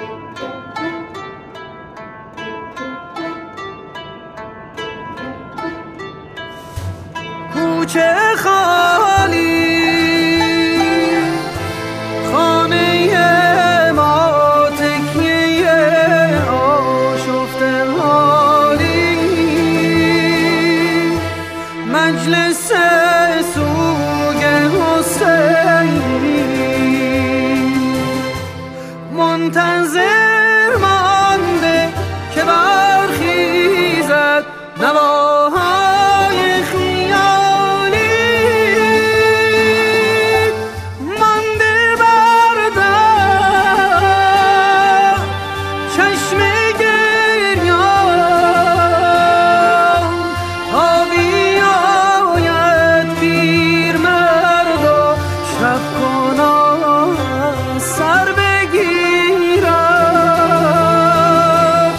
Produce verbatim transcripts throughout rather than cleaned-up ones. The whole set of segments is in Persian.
کوچه خالی خانه ما تکیه آشفته حالی مجلس سوگ حسینی منتظر مانده که برخیزد نواهای خیالی مانده بر در چشم گریان تا بیاید پیرمرد و شب کنان سر بگیرد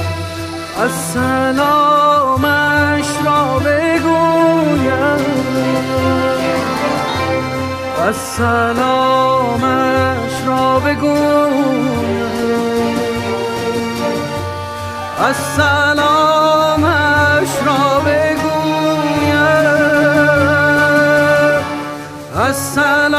السلامش را بگویم السلامش را بگویم السلامش را بگویم السلام